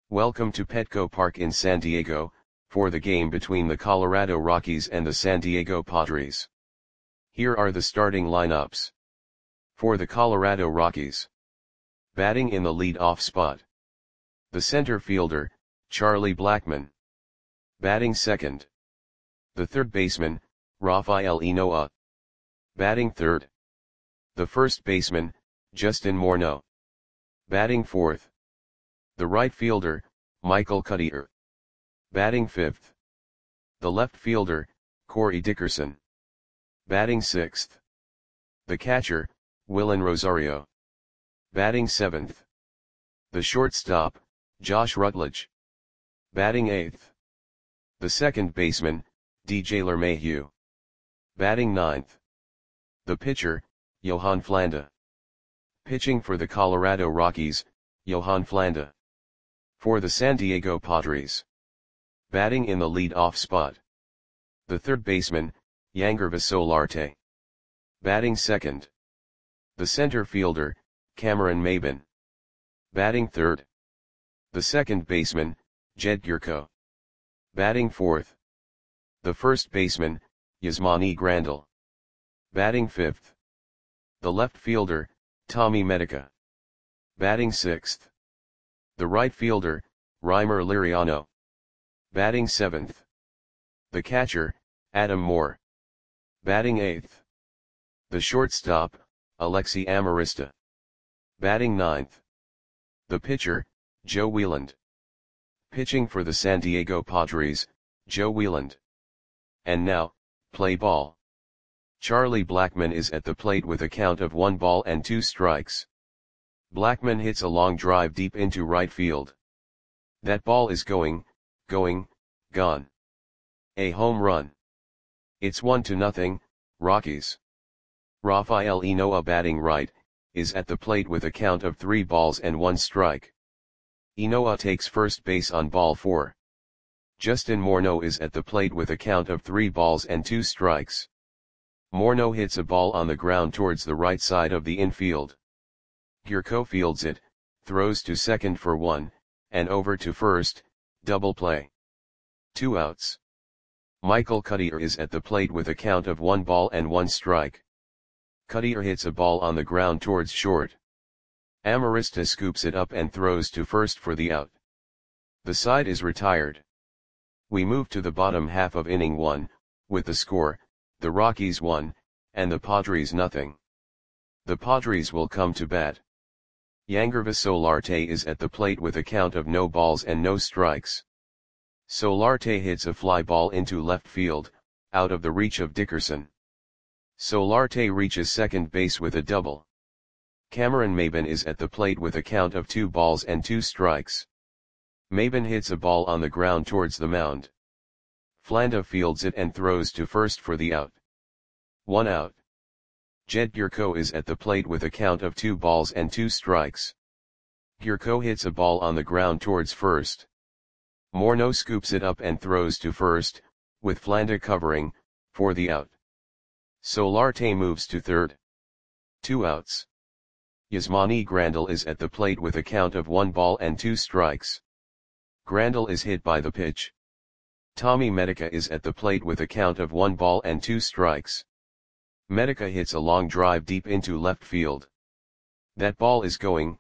Welcome to Petco Park in San Diego, for the game between the Colorado Rockies and the San Diego Padres. Here are the starting lineups. For the Colorado Rockies. Batting in the lead-off spot. The center fielder, Charlie Blackmon. Batting second. The third baseman, Rafael Ynoa. Batting third. The first baseman, Justin Morneau. Batting fourth. The right fielder, Michael Cuddyer. Batting fifth. The left fielder, Corey Dickerson. Batting sixth. The catcher, Willen Rosario. Batting seventh. The shortstop, Josh Rutledge. Batting eighth. The second baseman, DJ LeMahieu. Batting ninth. The pitcher, Johan Flanda. Pitching for the Colorado Rockies, Johan Flanda. For the San Diego Padres. Batting in the lead-off spot. The third baseman, Yangervis Solarte. Batting second. The center fielder, Cameron Maybin. Batting third. The second baseman, Jed Gyorko. Batting fourth. The first baseman, Yasmani Grandal. Batting fifth. The left fielder, Tommy Medica. Batting sixth. The right fielder, Reimer Liriano. Batting seventh. The catcher, Adam Moore. Batting eighth. The shortstop, Alexi Amarista. Batting ninth. The pitcher, Joe Wieland. Pitching for the San Diego Padres, Joe Wieland. And now, play ball. Charlie Blackmon is at the plate with a count of 1 ball and 2 strikes. Blackmon hits a long drive deep into right field. That ball is gone. A home run. It's 1-0, Rockies. Rafael Ynoa, batting right, is at the plate with a count of 3 balls and 1 strike. Ynoa takes first base on ball 4. Justin Morneau is at the plate with a count of 3 balls and 2 strikes. Morneau hits a ball on the ground towards the right side of the infield. Gyorko fields it, throws to second for 1, and over to first, double play. 2 outs. Michael Cuddyer is at the plate with a count of 1 ball and 1 strike. Cuddyer hits a ball on the ground towards short. Amarista scoops it up and throws to first for the out. The side is retired. We move to the bottom half of inning 1, with the score, the Rockies 1, and the Padres 0. The Padres will come to bat. Yangervis Solarte is at the plate with a count of no balls and no strikes. Solarte hits a fly ball into left field, out of the reach of Dickerson. Solarte reaches second base with a double. Cameron Maybin is at the plate with a count of 2 balls and 2 strikes. Maybin hits a ball on the ground towards the mound. Flanda fields it and throws to first for the out. 1 out. Jed Gyorko is at the plate with a count of 2 balls and 2 strikes. Gyorko hits a ball on the ground towards first. Morneau scoops it up and throws to first, with Flanda covering, for the out. Solarte moves to third. 2 outs. Yasmani Grandal is at the plate with a count of 1 ball and 2 strikes. Grandal is hit by the pitch. Tommy Medica is at the plate with a count of 1 ball and 2 strikes. Medica hits a long drive deep into left field. That ball is gone.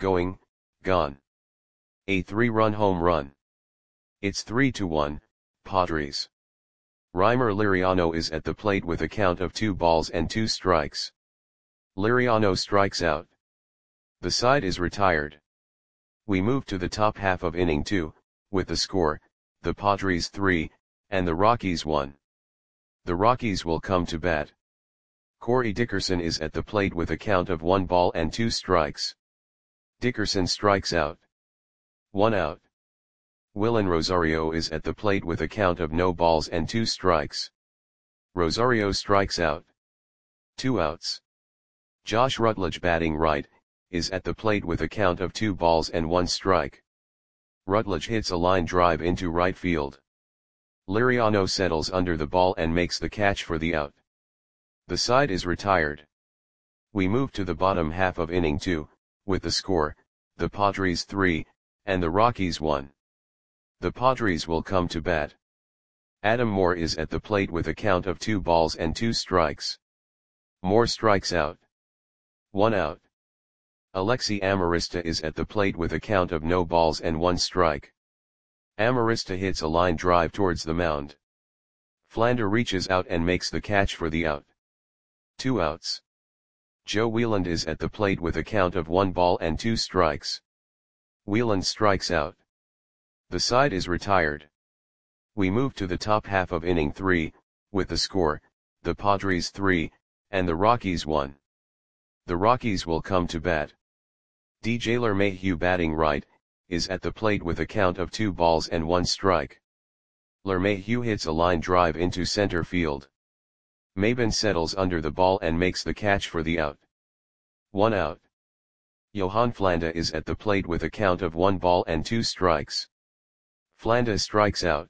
A 3-run home run. It's 3-1, Padres. Reimer Liriano is at the plate with a count of 2 balls and 2 strikes. Liriano strikes out. The side is retired. We move to the top half of inning 2, with the score, the Padres 3, and the Rockies 1. The Rockies will come to bat. Corey Dickerson is at the plate with a count of 1 ball and 2 strikes. Dickerson strikes out. 1 out. Willen Rosario is at the plate with a count of no balls and 2 strikes. Rosario strikes out. 2 outs. Josh Rutledge, batting right, is at the plate with a count of 2 balls and 1 strike. Rutledge hits a line drive into right field. Liriano settles under the ball and makes the catch for the out. The side is retired. We move to the bottom half of inning 2, with the score, the Padres 3, and the Rockies 1. The Padres will come to bat. Adam Moore is at the plate with a count of 2 balls and 2 strikes. Moore strikes out. 1 out. Alexi Amarista is at the plate with a count of no balls and 1 strike. Amarista hits a line drive towards the mound. Flander reaches out and makes the catch for the out. 2 outs. Joe Wieland is at the plate with a count of 1 ball and 2 strikes. Wieland strikes out. The side is retired. We move to the top half of inning 3, with the score, the Padres 3, and the Rockies 1. The Rockies will come to bat. DJ LeMahieu batting right, is at the plate with a count of 2 balls and 1 strike. LeMahieu hits a line drive into center field. Maben settles under the ball and makes the catch for the out. 1 out. Johan Flanda is at the plate with a count of 1 ball and 2 strikes. Flanda strikes out.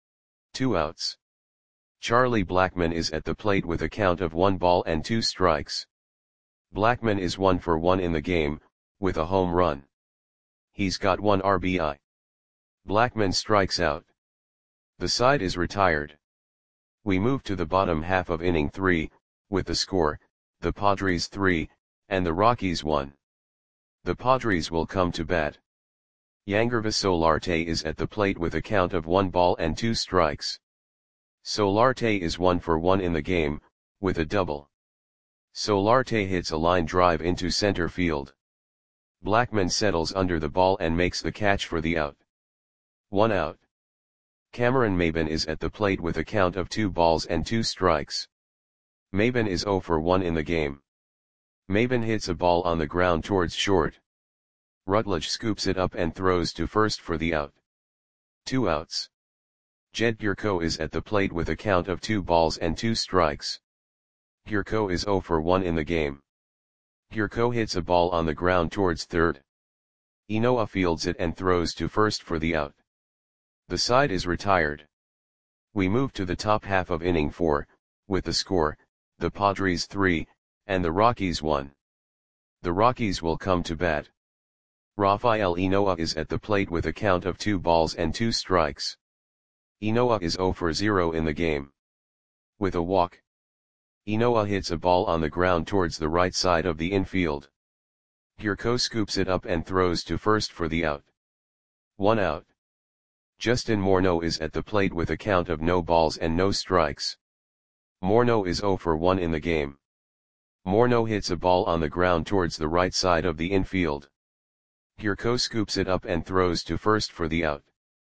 2 outs. Charlie Blackmon is at the plate with a count of 1 ball and 2 strikes. Blackmon is 1 for 1 in the game, with a home run. He's got 1 RBI. Blackmon strikes out. The side is retired. We move to the bottom half of inning 3, with the score, the Padres 3, and the Rockies 1. The Padres will come to bat. Yangervis Solarte is at the plate with a count of 1 ball and 2 strikes. Solarte is 1 for 1 in the game, with a double. Solarte hits a line drive into center field. Blackmon settles under the ball and makes the catch for the out. 1 out. Cameron Maben is at the plate with a count of 2 balls and 2 strikes. Maben is 0 for 1 in the game. Maben hits a ball on the ground towards short. Rutledge scoops it up and throws to first for the out. 2 outs. Jed Gurko is at the plate with a count of 2 balls and 2 strikes. Gurko is 0 for 1 in the game. Gurko hits a ball on the ground towards third. Inoa fields it and throws to first for the out. The side is retired. We move to the top half of inning 4, with the score, the Padres 3, and the Rockies 1. The Rockies will come to bat. Rafael Inoa is at the plate with a count of 2 balls and 2 strikes. Inoa is 0 for 0 in the game. With a walk. Inoa hits a ball on the ground towards the right side of the infield. Gurko scoops it up and throws to first for the out. 1 out. Justin Morneau is at the plate with a count of no balls and no strikes. Morneau is 0 for 1 in the game. Morneau hits a ball on the ground towards the right side of the infield. Gurko scoops it up and throws to first for the out.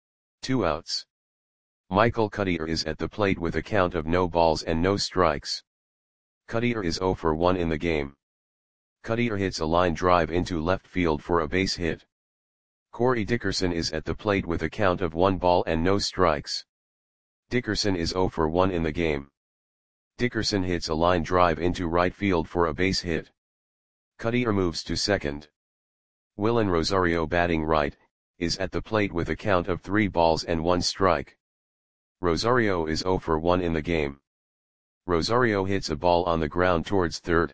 2 outs. Michael Cuddyer is at the plate with a count of no balls and no strikes. Cuddyer is 0 for 1 in the game. Cuddyer hits a line drive into left field for a base hit. Corey Dickerson is at the plate with a count of 1 ball and no strikes. Dickerson is 0 for 1 in the game. Dickerson hits a line drive into right field for a base hit. Cuddyer moves to second. Willen Rosario batting right, is at the plate with a count of 3 balls and 1 strike. Rosario is 0 for 1 in the game. Rosario hits a ball on the ground towards third.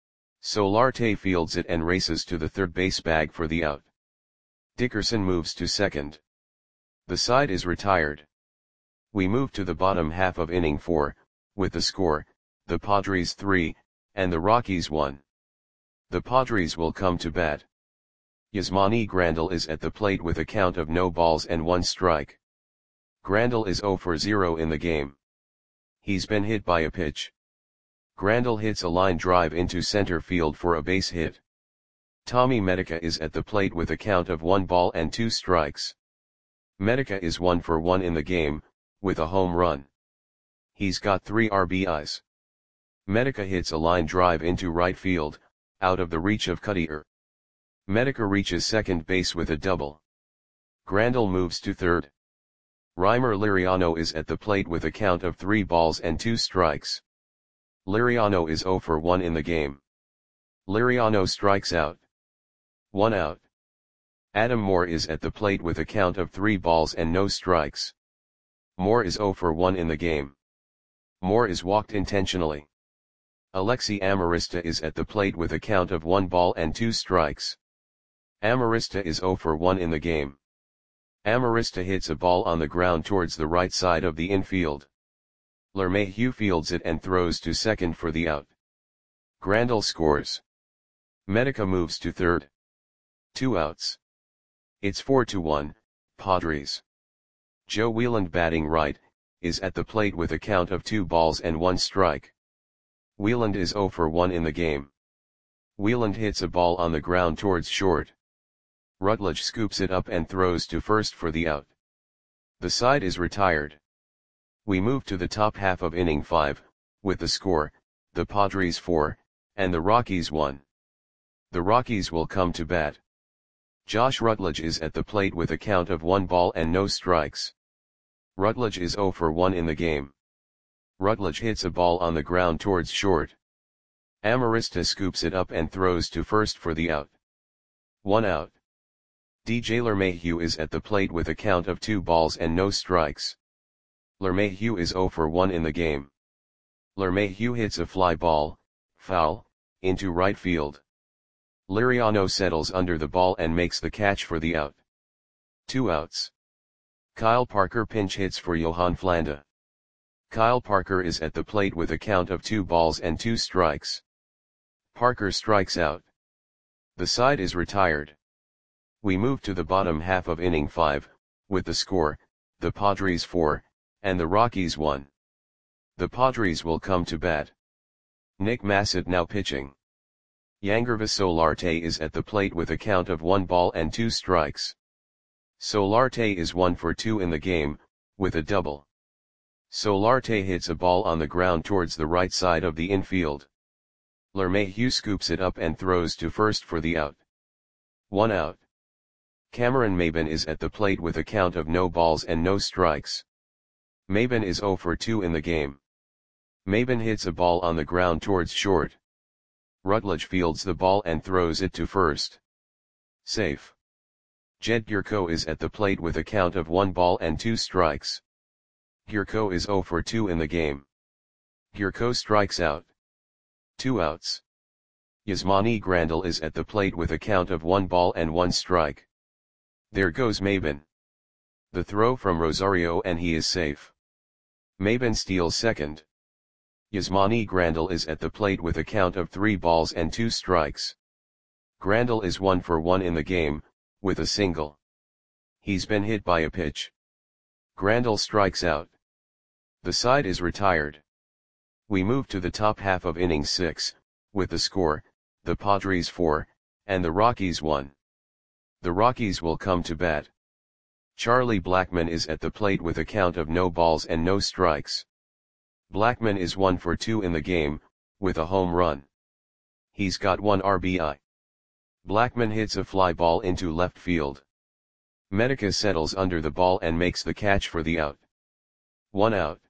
Solarte fields it and races to the third base bag for the out. Dickerson moves to second. The side is retired. We move to the bottom half of inning 4, with the score, the Padres 3, and the Rockies 1. The Padres will come to bat. Yasmani Grandal is at the plate with a count of no balls and 1 strike. Grandal is 0 for 0 in the game. He's been hit by a pitch. Grandal hits a line drive into center field for a base hit. Tommy Medica is at the plate with a count of 1 ball and 2 strikes. Medica is 1 for 1 in the game, with a home run. He's got 3 RBIs. Medica hits a line drive into right field, out of the reach of Cuddyer. Medica reaches second base with a double. Grandal moves to third. Reimer Liriano is at the plate with a count of 3 balls and 2 strikes. Liriano is 0 for 1 in the game. Liriano strikes out. 1 out. Adam Moore is at the plate with a count of 3 balls and no strikes. Moore is 0 for 1 in the game. Moore is walked intentionally. Alexi Amarista is at the plate with a count of 1 ball and 2 strikes. Amarista is 0 for 1 in the game. Amarista hits a ball on the ground towards the right side of the infield. LeMahieu fields it and throws to second for the out. Grandal scores. Medica moves to third. 2 outs. It's 4-1, Padres. Joe Wieland, batting right, is at the plate with a count of 2 balls and 1 strike. Wieland is 0 for 1 in the game. Wieland hits a ball on the ground towards short. Rutledge scoops it up and throws to first for the out. The side is retired. We move to the top half of inning 5, with the score, the Padres 4, and the Rockies 1. The Rockies will come to bat. Josh Rutledge is at the plate with a count of 1 ball and no strikes. Rutledge is 0 for 1 in the game. Rutledge hits a ball on the ground towards short. Amarista scoops it up and throws to first for the out. 1 out. DJ LeMahieu is at the plate with a count of 2 balls and no strikes. LeMahieu is 0 for 1 in the game. LeMahieu hits a fly ball, foul, into right field. Liriano settles under the ball and makes the catch for the out. 2 outs. Kyle Parker pinch hits for Johan Flanda. Kyle Parker is at the plate with a count of 2 balls and 2 strikes. Parker strikes out. The side is retired. We move to the bottom half of inning 5, with the score, the Padres 4, and the Rockies 1. The Padres will come to bat. Nick Massett now pitching. Yangervis Solarte is at the plate with a count of 1 ball and 2 strikes. Solarte is 1 for 2 in the game, with a double. Solarte hits a ball on the ground towards the right side of the infield. LeMahieu scoops it up and throws to first for the out. 1 out. Cameron Maybin is at the plate with a count of no balls and no strikes. Maybin is 0 for 2 in the game. Maybin hits a ball on the ground towards short. Rutledge fields the ball and throws it to first. Safe. Jed Gurko is at the plate with a count of 1 ball and 2 strikes. Gurko is 0 for 2 in the game. Gurko strikes out. 2 outs. Yasmani Grandal is at the plate with a count of 1 ball and 1 strike. There goes Maybin. The throw from Rosario and he is safe. Maybin steals second. Yasmani Grandal is at the plate with a count of 3 balls and 2 strikes. Grandal is 1 for 1 in the game, with a single. He's been hit by a pitch. Grandal strikes out. The side is retired. We move to the top half of inning 6, with the score, the Padres 4, and the Rockies 1. The Rockies will come to bat. Charlie Blackmon is at the plate with a count of no balls and no strikes. Blackmon is 1 for 2 in the game, with a home run. He's got 1 RBI. Blackmon hits a fly ball into left field. Medica settles under the ball and makes the catch for the out. 1 out.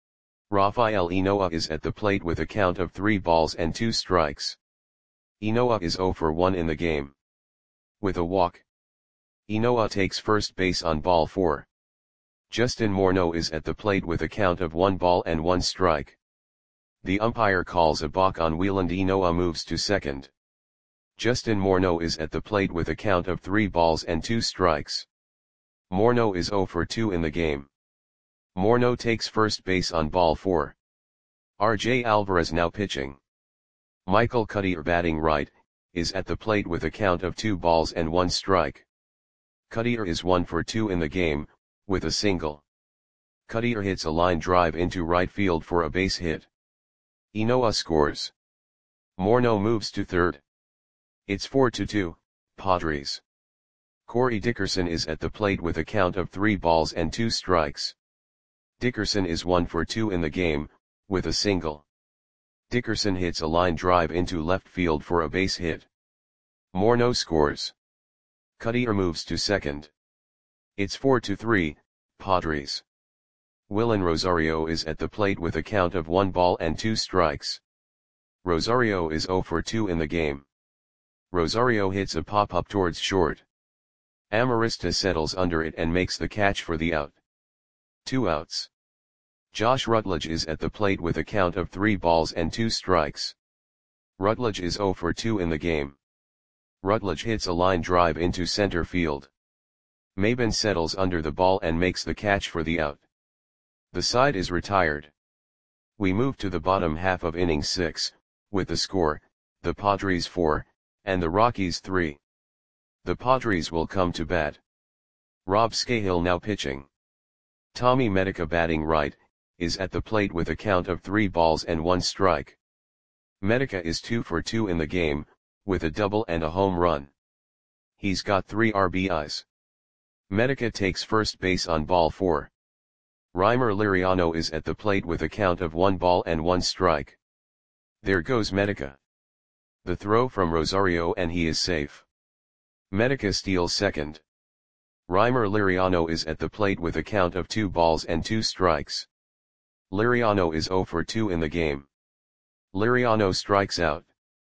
Rafael Inoa is at the plate with a count of 3 balls and 2 strikes. Inoa is 0 for 1 in the game. With a walk, Inoa takes first base on ball 4. Justin Morneau is at the plate with a count of 1 ball and 1 strike. The umpire calls a balk on Wieland. Inoa moves to second. Justin Morneau is at the plate with a count of 3 balls and 2 strikes. Morneau is 0 for 2 in the game. Morneau takes first base on ball 4. RJ Alvarez now pitching. Michael Cuddyer, batting right, is at the plate with a count of 2 balls and 1 strike. Cuddyer is 1 for 2 in the game, with a single. Cuddyer hits a line drive into right field for a base hit. Inoa scores. Morneau moves to third. It's 4-2, Padres. Corey Dickerson is at the plate with a count of 3 balls and 2 strikes. Dickerson is 1 for 2 in the game, with a single. Dickerson hits a line drive into left field for a base hit. Morneau scores. Cuddyer moves to second. It's 4-3, Padres. Willen Rosario is at the plate with a count of 1 ball and 2 strikes. Rosario is 0 for 2 in the game. Rosario hits a pop-up towards short. Amarista settles under it and makes the catch for the out. 2 outs. Josh Rutledge is at the plate with a count of 3 balls and 2 strikes. Rutledge is 0 for 2 in the game. Rutledge hits a line drive into center field. Maben settles under the ball and makes the catch for the out. The side is retired. We move to the bottom half of inning 6, with the score, the Padres 4, and the Rockies 3. The Padres will come to bat. Rob Scahill now pitching. Tommy Medica batting right, is at the plate with a count of 3 balls and 1 strike. Medica is 2 for 2 in the game, with a double and a home run. He's got 3 RBIs. Medica takes first base on ball 4. Reimer Liriano is at the plate with a count of 1 ball and 1 strike. There goes Medica. The throw from Rosario and he is safe. Medica steals second. Reimer Liriano is at the plate with a count of 2 balls and 2 strikes. Liriano is 0 for 2 in the game. Liriano strikes out.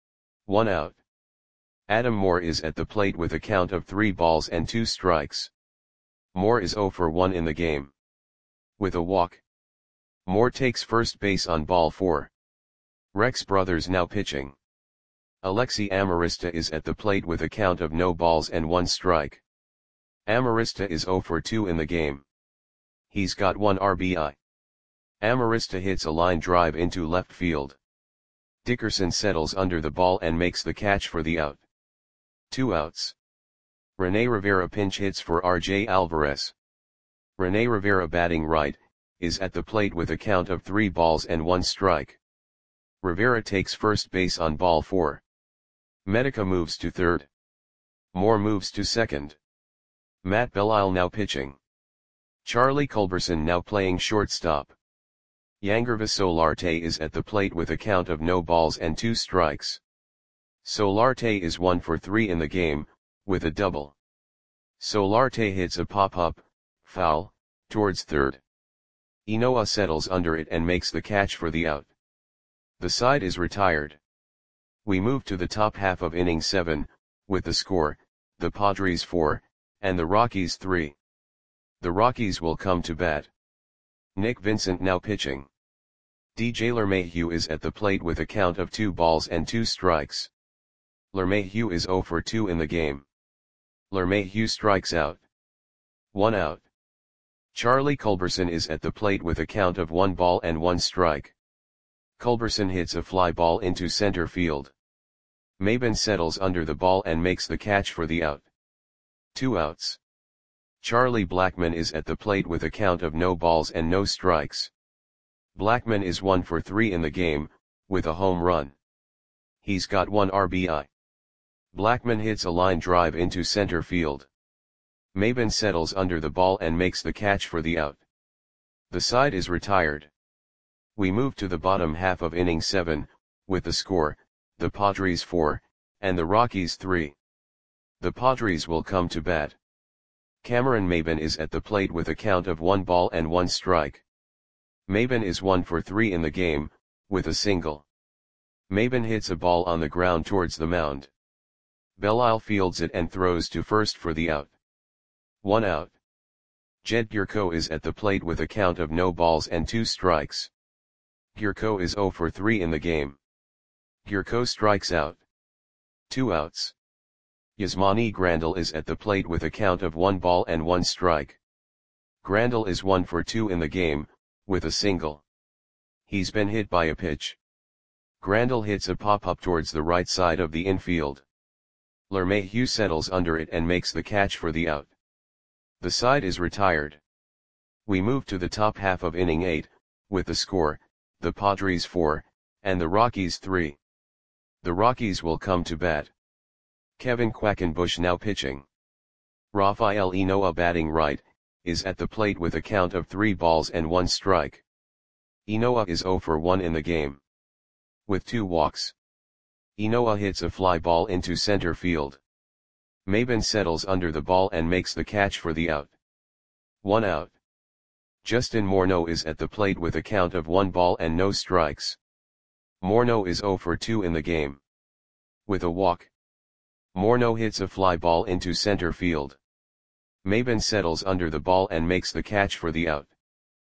1 out. Adam Moore is at the plate with a count of 3 balls and 2 strikes. Moore is 0 for 1 in the game. With a walk. Moore takes first base on ball 4. Rex Brothers now pitching. Alexi Amarista is at the plate with a count of no balls and 1 strike. Amarista is 0 for 2 in the game. He's got 1 RBI. Amarista hits a line drive into left field. Dickerson settles under the ball and makes the catch for the out. 2 outs. Rene Rivera pinch hits for RJ Alvarez. Rene Rivera batting right, is at the plate with a count of 3 balls and 1 strike. Rivera takes first base on ball 4. Medica moves to third. Moore moves to second. Matt Belisle now pitching. Charlie Culberson now playing shortstop. Yangervis Solarte is at the plate with a count of no balls and 2 strikes. Solarte is 1 for 3 in the game, with a double. Solarte hits a pop-up, foul, towards third. Inoa settles under it and makes the catch for the out. The side is retired. We move to the top half of inning 7, with the score, the Padres 4, and the Rockies 3. The Rockies will come to bat. Nick Vincent now pitching. DJ LeMahieu is at the plate with a count of 2 balls and 2 strikes. LeMahieu is 0 for 2 in the game. LeMahieu strikes out. 1 out. Charlie Culberson is at the plate with a count of 1 ball and 1 strike. Culberson hits a fly ball into center field. Maben settles under the ball and makes the catch for the out. 2 outs. Charlie Blackmon is at the plate with a count of no balls and no strikes. Blackmon is 1 for 3 in the game, with a home run. He's got 1 RBI. Blackmon hits a line drive into center field. Maben settles under the ball and makes the catch for the out. The side is retired. We move to the bottom half of inning 7, with the score, the Padres 4, and the Rockies 3. The Padres will come to bat. Cameron Maben is at the plate with a count of 1 ball and 1 strike. Maben is 1 for 3 in the game, with a single. Maben hits a ball on the ground towards the mound. Belisle fields it and throws to first for the out. 1 out. Jed Gierko is at the plate with a count of no balls and 2 strikes. Gierko is 0 for 3 in the game. Gierko strikes out. 2 outs. Yasmani Grandal is at the plate with a count of 1 ball and 1 strike. Grandal is 1 for 2 in the game, with a single. He's been hit by a pitch. Grandal hits a pop-up towards the right side of the infield. LeMahieu settles under it and makes the catch for the out. The side is retired. We move to the top half of inning 8, with the score, the Padres 4, and the Rockies 3. The Rockies will come to bat. Kevin Quackenbush now pitching. Rafael Inoa batting right, is at the plate with a count of 3 balls and 1 strike. Inoa is 0 for 1 in the game. With 2 walks. Inoa hits a fly ball into center field. Maben settles under the ball and makes the catch for the out. 1 out. Justin Morneau is at the plate with a count of 1 ball and no strikes. Morneau is 0 for 2 in the game. With a walk. Morneau hits a fly ball into center field. Maben settles under the ball and makes the catch for the out.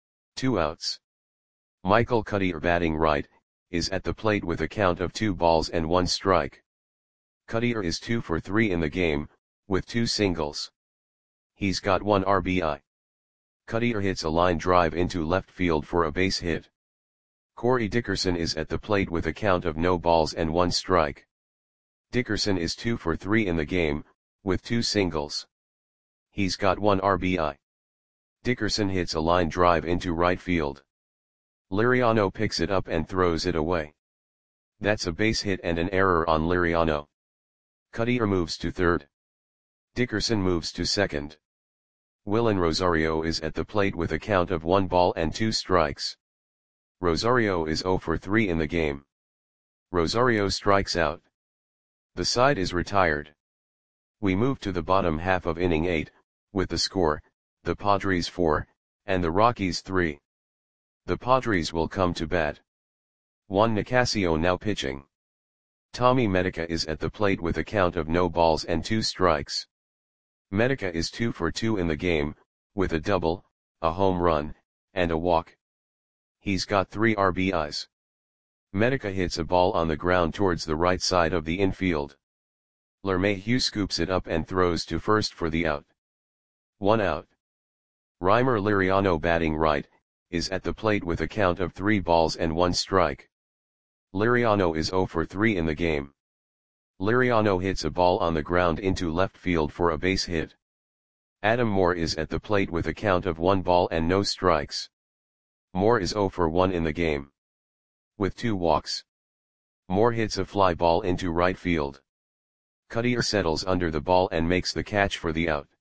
2 outs. Michael Cuddyer batting right, is at the plate with a count of 2 balls and 1 strike. Cutter is 2 for 3 in the game, with 2 singles. He's got 1 RBI. Cutter hits a line drive into left field for a base hit. Corey Dickerson is at the plate with a count of no balls and 1 strike. Dickerson is 2 for 3 in the game, with 2 singles. He's got 1 RBI. Dickerson hits a line drive into right field. Liriano picks it up and throws it away. That's a base hit and an error on Liriano. Cutter moves to third. Dickerson moves to second. Willen Rosario is at the plate with a count of 1 ball and 2 strikes. Rosario is 0 for 3 in the game. Rosario strikes out. The side is retired. We move to the bottom half of inning 8, with the score, the Padres 4, and the Rockies 3. The Padres will come to bat. Juan Nicasio now pitching. Tommy Medica is at the plate with a count of no balls and 2 strikes. Medica is 2 for 2 in the game, with a double, a home run, and a walk. He's got 3 RBIs. Medica hits a ball on the ground towards the right side of the infield. LeMahieu scoops it up and throws to first for the out. 1 out. Reimer Liriano batting right, is at the plate with a count of 3 balls and 1 strike. Liriano is 0 for 3 in the game. Liriano hits a ball on the ground into left field for a base hit. Adam Moore is at the plate with a count of 1 ball and no strikes. Moore is 0 for 1 in the game. With 2 walks. Moore hits a fly ball into right field. Cutter settles under the ball and makes the catch for the out.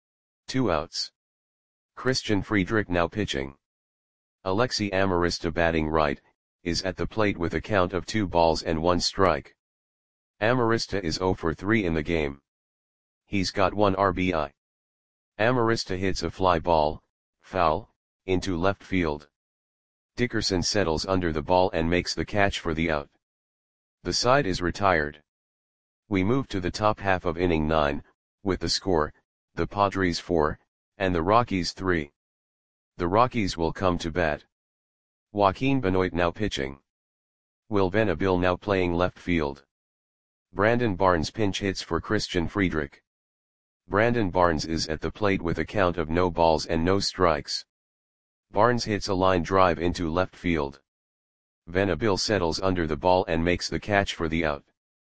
2 outs. Christian Friedrich now pitching. Alexi Amarista batting right, is at the plate with a count of 2 balls and 1 strike. Amarista is 0 for 3 in the game. He's got 1 RBI. Amarista hits a fly ball, foul, into left field. Dickerson settles under the ball and makes the catch for the out. The side is retired. We move to the top half of inning 9, with the score, the Padres 4, and the Rockies 3. The Rockies will come to bat. Joaquin Benoit now pitching. Will Venable now playing left field. Brandon Barnes pinch hits for Christian Friedrich. Brandon Barnes is at the plate with a count of no balls and no strikes. Barnes hits a line drive into left field. Venable settles under the ball and makes the catch for the out.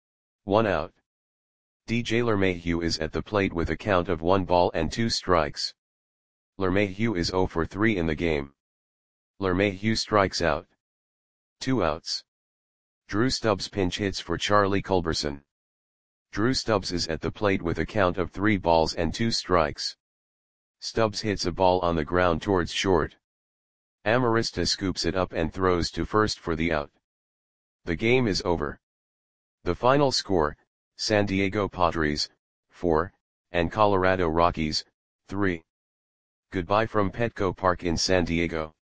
1 out. DJ LeMahieu is at the plate with a count of 1 ball and 2 strikes. LeMahieu is 0 for 3 in the game. LeMahieu strikes out. 2 outs. Drew Stubbs pinch hits for Charlie Culberson. Drew Stubbs is at the plate with a count of 3 balls and 2 strikes. Stubbs hits a ball on the ground towards short. Amarista scoops it up and throws to first for the out. The game is over. The final score, San Diego Padres, 4, and Colorado Rockies, 3. Goodbye from Petco Park in San Diego.